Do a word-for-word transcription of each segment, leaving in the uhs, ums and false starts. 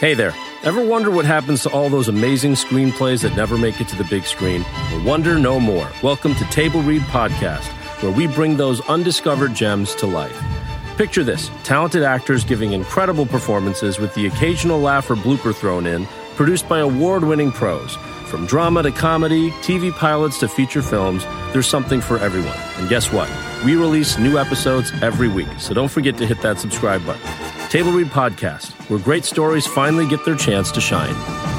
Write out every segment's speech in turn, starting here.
Hey there. Ever wonder what happens to all those amazing screenplays that never make it to the big screen? Well, wonder no more. Welcome to Table Read Podcast, where we bring those undiscovered gems to life. Picture this, talented actors giving incredible performances with the occasional laugh or blooper thrown in, produced by award-winning pros. From drama to comedy, T V pilots to feature films, there's something for everyone. And guess what? We release new episodes every week, so don't forget to hit that subscribe button. Table Read Podcast, where great stories finally get their chance to shine.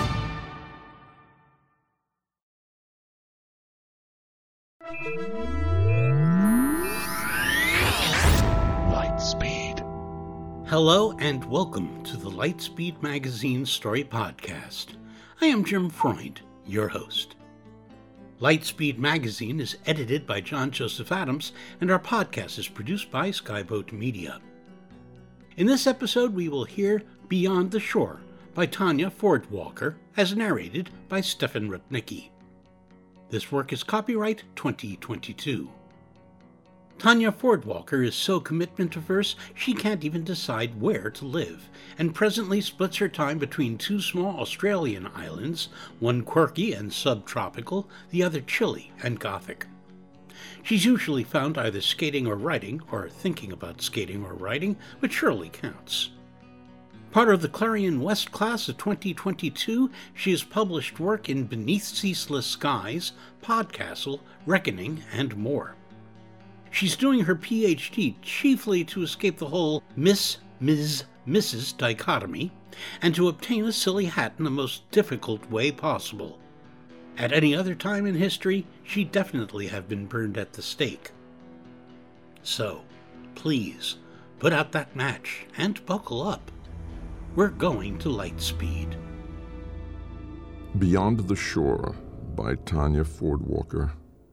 Lightspeed. Hello and welcome to the Lightspeed Magazine Story Podcast. I am Jim Freund, your host. Lightspeed Magazine is edited by John Joseph Adams, and our podcast is produced by Skyboat Media. In this episode, we will hear Beyond the Shore by Tanya Ford-Walker, as narrated by Stefan Rudnicki. This work is copyright twenty twenty-two. Tanya Ford-Walker is so commitment-averse she can't even decide where to live, and presently splits her time between two small Australian islands, one quirky and subtropical, the other chilly and gothic. She's usually found either skating or writing, or thinking about skating or writing, which surely counts. Part of the Clarion West class of twenty twenty-two, she has published work in Beneath Ceaseless Skies, Podcastle, Reckoning, and more. She's doing her P H D chiefly to escape the whole Miss, Miz, Missus dichotomy, and to obtain a silly hat in the most difficult way possible. At any other time in history, she'd definitely have been burned at the stake. So, please, put out that match and buckle up. We're going to Lightspeed. Beyond the Shore by Tanya Ford-Walker.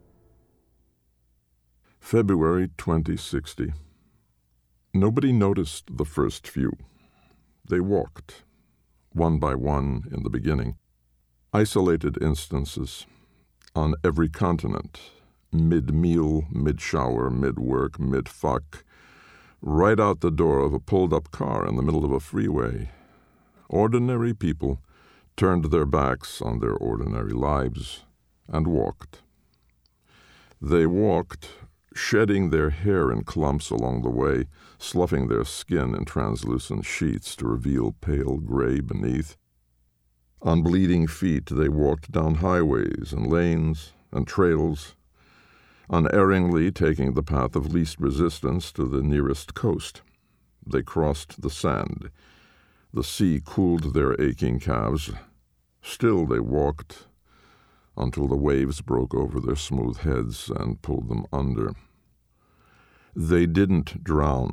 February twenty sixty. Nobody noticed the first few. They walked, one by one in the beginning. Isolated instances, on every continent, mid-meal, mid-shower, mid-work, mid-fuck, right out the door of a pulled-up car in the middle of a freeway. Ordinary people turned their backs on their ordinary lives and walked. They walked, shedding their hair in clumps along the way, sloughing their skin in translucent sheets to reveal pale gray beneath. On bleeding feet they walked down highways and lanes and trails, unerringly taking the path of least resistance to the nearest coast. They crossed the sand. The sea cooled their aching calves. Still they walked until the waves broke over their smooth heads and pulled them under. They didn't drown.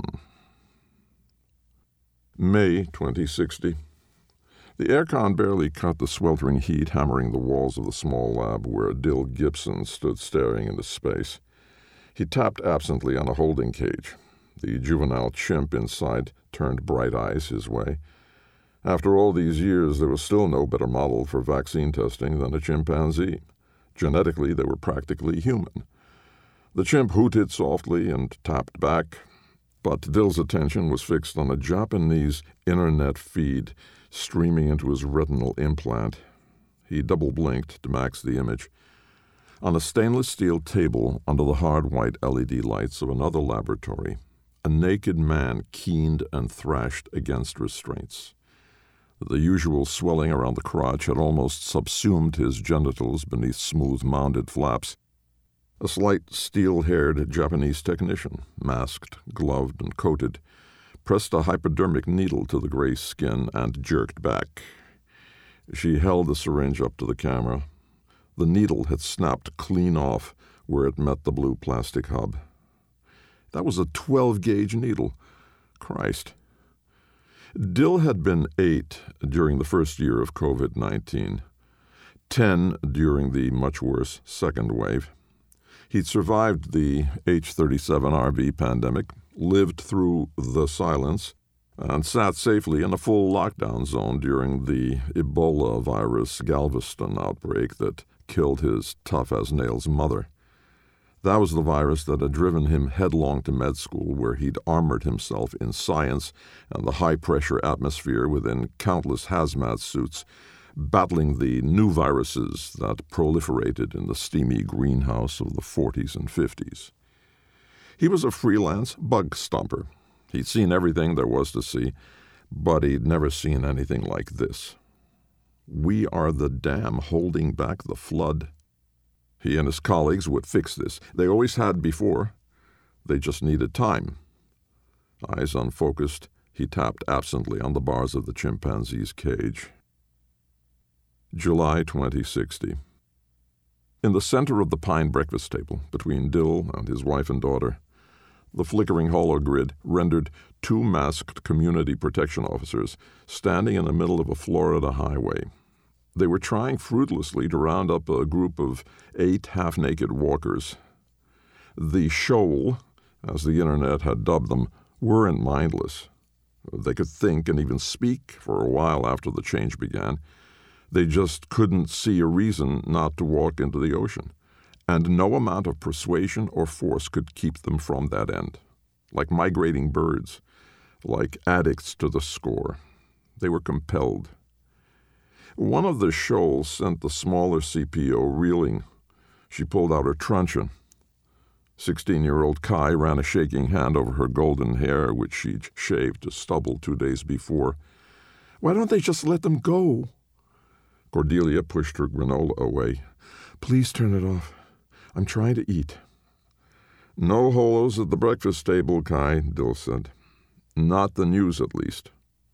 May twenty sixty. The aircon barely cut the sweltering heat hammering the walls of the small lab where Dill Gibson stood staring into space. He tapped absently on a holding cage. The juvenile chimp inside turned bright eyes his way. After all these years, there was still no better model for vaccine testing than a chimpanzee. Genetically, they were practically human. The chimp hooted softly and tapped back, but Dill's attention was fixed on a Japanese internet feed streaming into his retinal implant. He double-blinked to max the image. On a stainless steel table under the hard white L E D lights of another laboratory, a naked man keened and thrashed against restraints. The usual swelling around the crotch had almost subsumed his genitals beneath smooth mounded flaps. A slight steel-haired Japanese technician, masked, gloved, and coated, pressed a hypodermic needle to the gray skin and jerked back. She held the syringe up to the camera. The needle had snapped clean off where it met the blue plastic hub. That was a twelve-gauge needle. Christ. Dill had been eight during the first year of covid nineteen, ten during the much worse second wave. He'd survived the H thirty-seven R V pandemic, lived through the silence, and sat safely in a full lockdown zone during the Ebola virus Galveston outbreak that killed his tough-as-nails mother. That was the virus that had driven him headlong to med school, where he'd armored himself in science and the high-pressure atmosphere within countless hazmat suits, battling the new viruses that proliferated in the steamy greenhouse of the forties and fifties. He was a freelance bug stomper. He'd seen everything there was to see, but he'd never seen anything like this. We are the dam holding back the flood. He and his colleagues would fix this. They always had before. They just needed time. Eyes unfocused, he tapped absently on the bars of the chimpanzee's cage. July twenty sixty. In the center of the pine breakfast table, between Dill and his wife and daughter, the flickering hologrid rendered two masked community protection officers standing in the middle of a Florida highway. They were trying fruitlessly to round up a group of eight half-naked walkers. The shoal, as the internet had dubbed them, weren't mindless. They could think and even speak for a while after the change began. They just couldn't see a reason not to walk into the ocean, and no amount of persuasion or force could keep them from that end. Like migrating birds, like addicts to the score, they were compelled. One of the shoals sent the smaller C P O reeling. She pulled out her truncheon. Sixteen-year-old Kai ran a shaking hand over her golden hair, which she'd shaved to stubble two days before. "Why don't they just let them go?" Cordelia pushed her granola away. "Please turn it off. I'm trying to eat." "No holos at the breakfast table, Kai," Dill said. "Not the news, at least."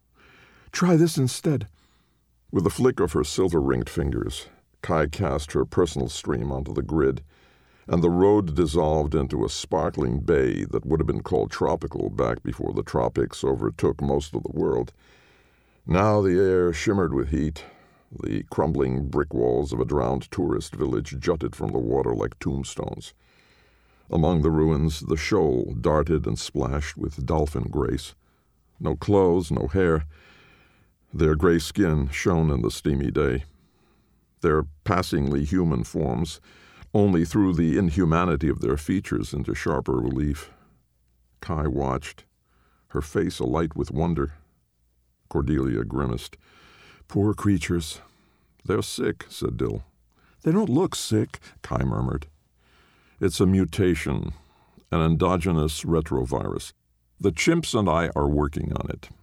"Try this instead." With a flick of her silver-ringed fingers, Kai cast her personal stream onto the grid, and the road dissolved into a sparkling bay that would have been called tropical back before the tropics overtook most of the world. Now the air shimmered with heat. The crumbling brick walls of a drowned tourist village jutted from the water like tombstones. Among the ruins, the shoal darted and splashed with dolphin grace. No clothes, no hair. Their gray skin shone in the steamy day. Their passingly human forms only threw the inhumanity of their features into sharper relief. Kai watched, her face alight with wonder. Cordelia grimaced. "Poor creatures." "They're sick," said Dill. "They don't look sick," Kai murmured. "It's a mutation, an endogenous retrovirus. The chimps and I are working on it."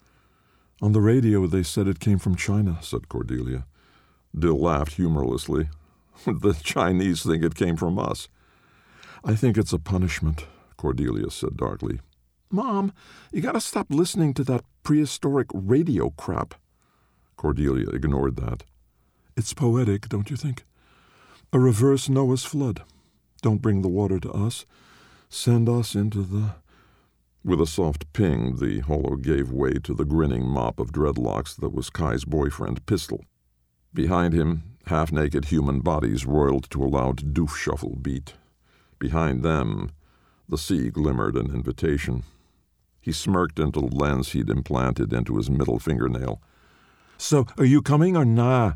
"On the radio they said it came from China," said Cordelia. Dill laughed humorlessly. "The Chinese think it came from us." "I think it's a punishment," Cordelia said darkly. "Mom, you gotta stop listening to that prehistoric radio crap." Cordelia ignored that. "It's poetic, don't you think? A reverse Noah's flood. Don't bring the water to us. Send us into the..." With a soft ping, the holo gave way to the grinning mop of dreadlocks that was Kai's boyfriend, Pistol. Behind him, half-naked human bodies roiled to a loud doof-shuffle beat. Behind them, the sea glimmered an invitation. He smirked into the lens he'd implanted into his middle fingernail. "So, are you coming or nah?"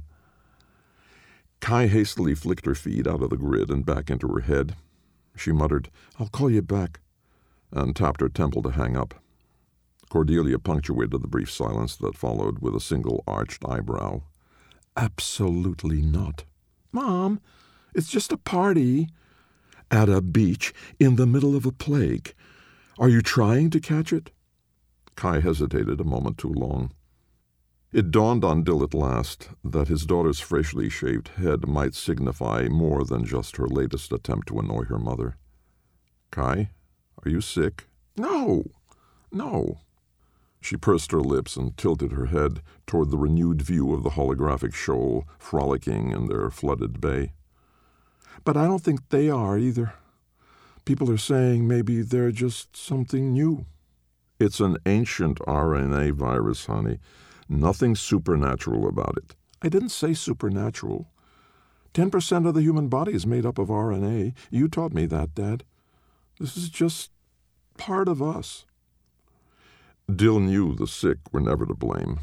Kai hastily flicked her feet out of the grid and back into her head. She muttered, "I'll call you back," and tapped her temple to hang up. Cordelia punctuated the brief silence that followed with a single arched eyebrow. "Absolutely not." "Mom, it's just a party." "At a beach, in the middle of a plague. Are you trying to catch it?" Kai hesitated a moment too long. It dawned on Dill at last that his daughter's freshly shaved head might signify more than just her latest attempt to annoy her mother. "Kai, are you sick?" "No, no." She pursed her lips and tilted her head toward the renewed view of the holographic shoal frolicking in their flooded bay. "But I don't think they are either. People are saying maybe they're just something new." "It's an ancient R N A virus, honey. Nothing supernatural about it." "I didn't say supernatural. Ten percent of the human body is made up of R N A. You taught me that, Dad. This is just part of us." Dill knew the sick were never to blame.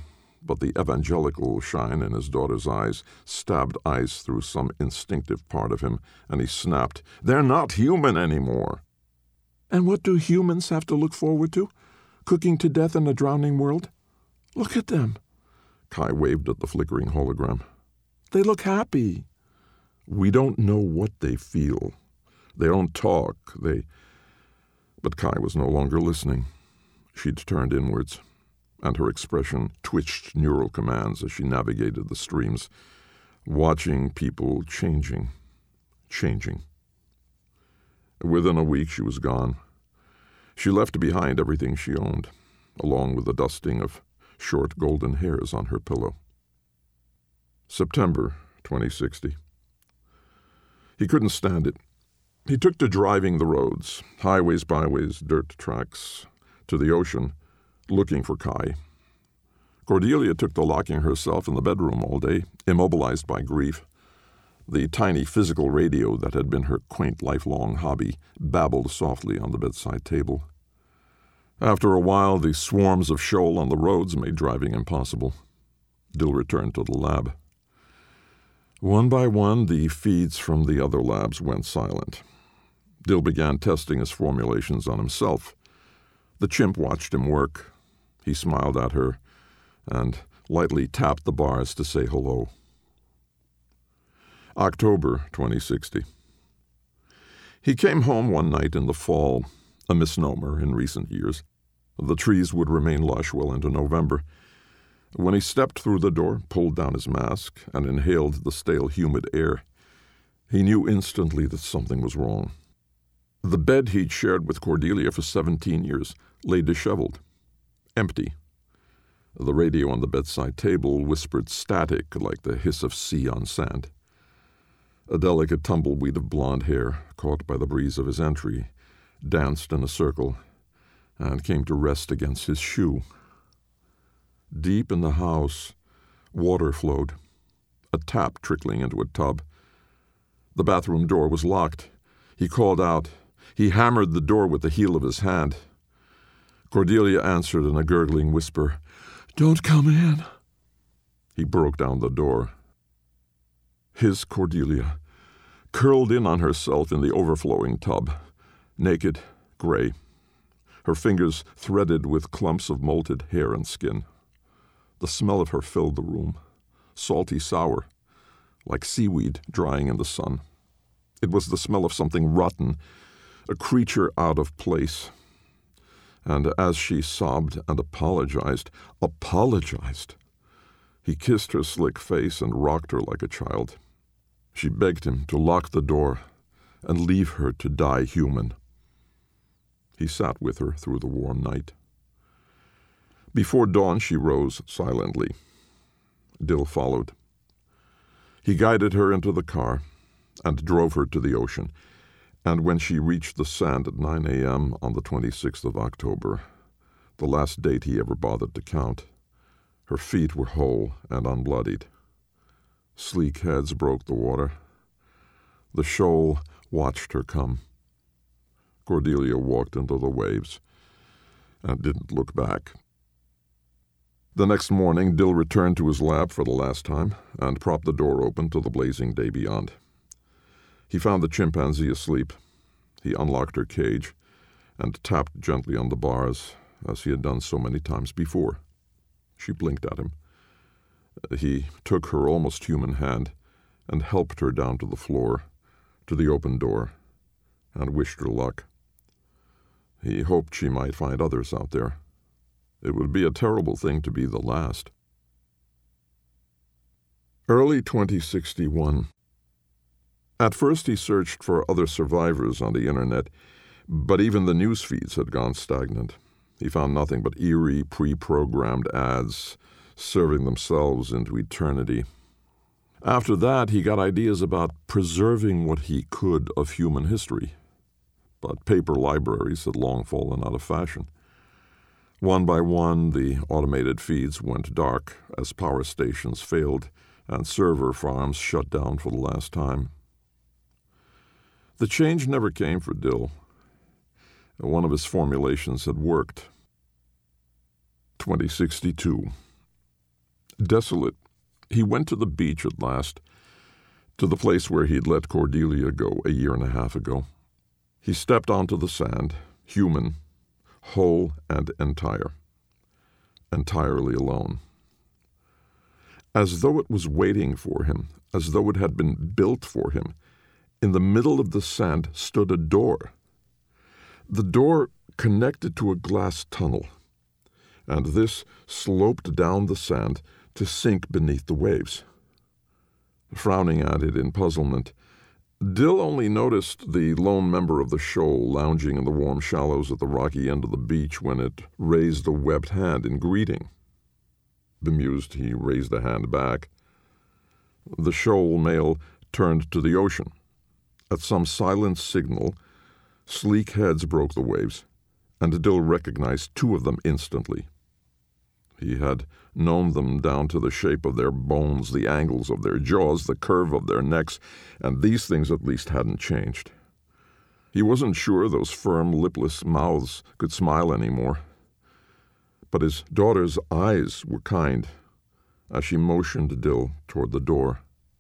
but the evangelical shine in his daughter's eyes stabbed ice through some instinctive part of him, and he snapped, "They're not human anymore." "And what do humans have to look forward to? Cooking to death in a drowning world? Look at them." Kai waved at the flickering hologram. "They look happy." "We don't know what they feel. They don't talk. They..." But Kai was no longer listening. She'd turned inwards, and her expression twitched neural commands as she navigated the streams, watching people changing, changing. Within a week she was gone. She left behind everything she owned, along with the dusting of short golden hairs on her pillow. September twenty sixty. He couldn't stand it. He took to driving the roads, highways, byways, dirt tracks, to the ocean, looking for Kai. Cordelia took to locking herself in the bedroom all day, immobilized by grief. The tiny physical radio that had been her quaint lifelong hobby babbled softly on the bedside table. After a while, the swarms of shoal on the roads made driving impossible. Dill returned to the lab. One by one, the feeds from the other labs went silent. Dill began testing his formulations on himself. The chimp watched him work. He smiled at her and lightly tapped the bars to say hello. October twenty sixty. He came home one night in the fall, a misnomer in recent years. The trees would remain lush well into November. When he stepped through the door, pulled down his mask, and inhaled the stale, humid air, he knew instantly that something was wrong. The bed he'd shared with Cordelia for seventeen years lay disheveled, empty. The radio on the bedside table whispered static like the hiss of sea on sand. A delicate tumbleweed of blonde hair, caught by the breeze of his entry, danced in a circle and came to rest against his shoe. Deep in the house, water flowed, a tap trickling into a tub. The bathroom door was locked. He called out. He hammered the door with the heel of his hand. Cordelia answered in a gurgling whisper, "Don't come in." He broke down the door. His Cordelia, curled in on herself in the overflowing tub, naked, gray, her fingers threaded with clumps of molted hair and skin. The smell of her filled the room, salty sour, like seaweed drying in the sun. It was the smell of something rotten, a creature out of place. And as she sobbed and apologized, apologized, he kissed her slick face and rocked her like a child. She begged him to lock the door and leave her to die human. He sat with her through the warm night. Before dawn, she rose silently. Dill followed. He guided her into the car and drove her to the ocean, and when she reached the sand at nine a.m. on the twenty-sixth of October, the last date he ever bothered to count, her feet were whole and unbloodied. Sleek heads broke the water. The shoal watched her come. Cordelia walked into the waves and didn't look back. The next morning, Dill returned to his lab for the last time and propped the door open to the blazing day beyond. He found the chimpanzee asleep. He unlocked her cage and tapped gently on the bars, as he had done so many times before. She blinked at him. He took her almost human hand and helped her down to the floor, to the open door, and wished her luck. He hoped she might find others out there. It would be a terrible thing to be the last. Early twenty sixty-one. At first he searched for other survivors on the internet, but even the news feeds had gone stagnant. He found nothing but eerie, pre-programmed ads serving themselves into eternity. After that, he got ideas about preserving what he could of human history, but paper libraries had long fallen out of fashion. One by one, the automated feeds went dark as power stations failed and server farms shut down for the last time. The change never came for Dill. One of his formulations had worked. twenty sixty-two. Desolate, he went to the beach at last, to the place where he'd let Cordelia go a year and a half ago. He stepped onto the sand, human, whole and entire, entirely alone. As though it was waiting for him, as though it had been built for him, in the middle of the sand stood a door. The door connected to a glass tunnel, and this sloped down the sand to sink beneath the waves. Frowning at it in puzzlement, Dill only noticed the lone member of the shoal lounging in the warm shallows at the rocky end of the beach when it raised a webbed hand in greeting. Bemused, he raised a hand back. The shoal male turned to the ocean. At some silent signal, sleek heads broke the waves, and Dill recognized two of them instantly. He had known them down to the shape of their bones, the angles of their jaws, the curve of their necks, and these things at least hadn't changed. He wasn't sure those firm, lipless mouths could smile anymore. But his daughter's eyes were kind as she motioned Dill toward the door.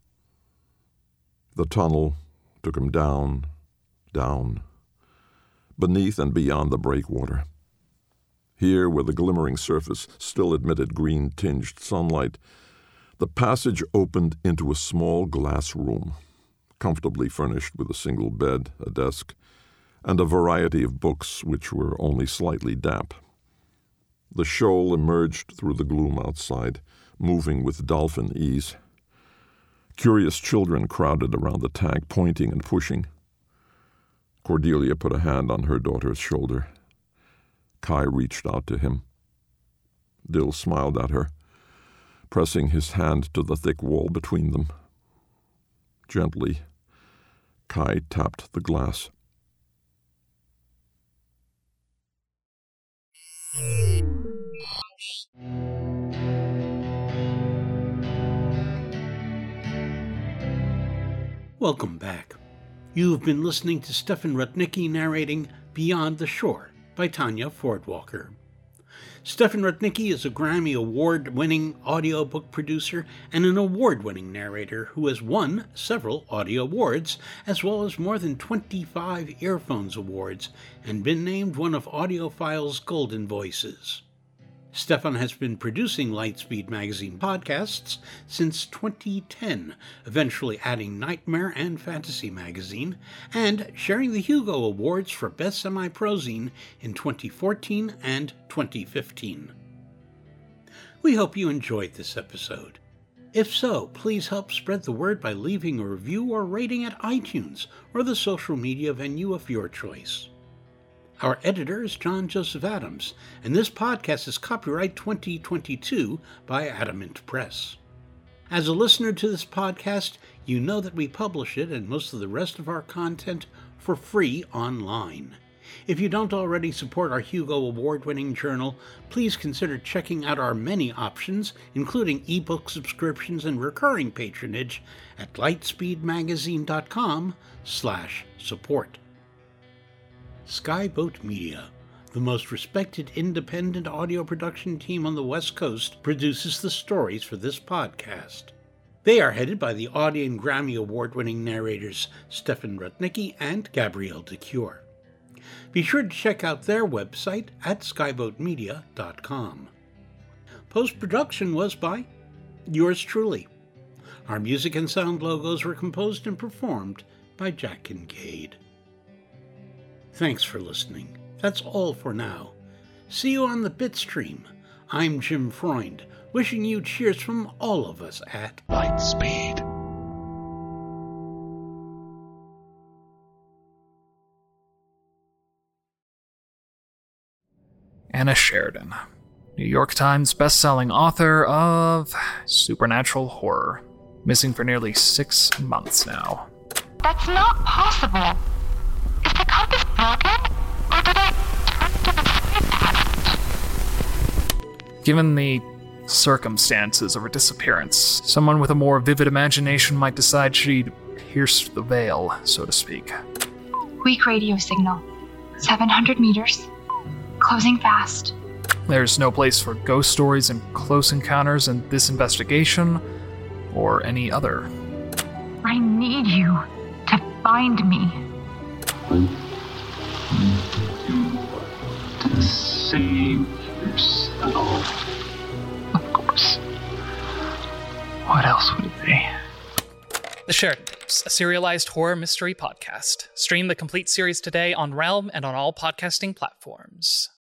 The tunnel took him down, down, beneath and beyond the breakwater. Here, where the glimmering surface still admitted green-tinged sunlight, the passage opened into a small glass room, comfortably furnished with a single bed, a desk, and a variety of books which were only slightly damp. The shoal emerged through the gloom outside, moving with dolphin ease. Curious children crowded around the tank, pointing and pushing. Cordelia put a hand on her daughter's shoulder. Kai reached out to him. Dill smiled at her, pressing his hand to the thick wall between them. Gently, Kai tapped the glass. Welcome back. You've been listening to Stefan Rudnicki narrating Beyond the Shore by Tanya Fordwalker. Stefan Rudnicki is a Grammy Award-winning audiobook producer and an award-winning narrator who has won several audio awards, as well as more than twenty-five Earphones Awards, and been named one of AudioPhile's Golden Voices. Stefan has been producing Lightspeed Magazine podcasts since twenty ten, eventually adding Nightmare and Fantasy Magazine, and sharing the Hugo Awards for Best Semi-Prozine in twenty fourteen and twenty fifteen. We hope you enjoyed this episode. If so, please help spread the word by leaving a review or rating at iTunes or the social media venue of your choice. Our editor is John Joseph Adams, and this podcast is copyright twenty twenty-two by Adamant Press. As a listener to this podcast, you know that we publish it and most of the rest of our content for free online. If you don't already support our Hugo Award-winning journal, please consider checking out our many options, including ebook subscriptions and recurring patronage at lightspeedmagazine.com slash support. Skyboat Media, the most respected independent audio production team on the West Coast, produces the stories for this podcast. They are headed by the Audie and Grammy Award-winning narrators Stefan Rudnicki and Gabrielle DeCure. Be sure to check out their website at skyboat media dot com. Post-production was by yours truly. Our music and sound logos were composed and performed by Jack Kincaid. Thanks for listening. That's all for now. See you on the Bitstream. I'm Jim Freund, wishing you cheers from all of us at Lightspeed. Anna Sheridan, New York Times bestselling author of supernatural horror, missing for nearly six months now. That's not possible. Is the compass broken? Or did I turn to the street? Given the circumstances of her disappearance, someone with a more vivid imagination might decide she'd pierced the veil, so to speak. Weak radio signal. seven hundred meters. Closing fast. There's no place for ghost stories and close encounters in this investigation, or any other. I need you to find me. To save yourself. Of course. What else would it be? The Sheridan Tapes, a serialized horror mystery podcast. Stream the complete series today on Realm and on all podcasting platforms.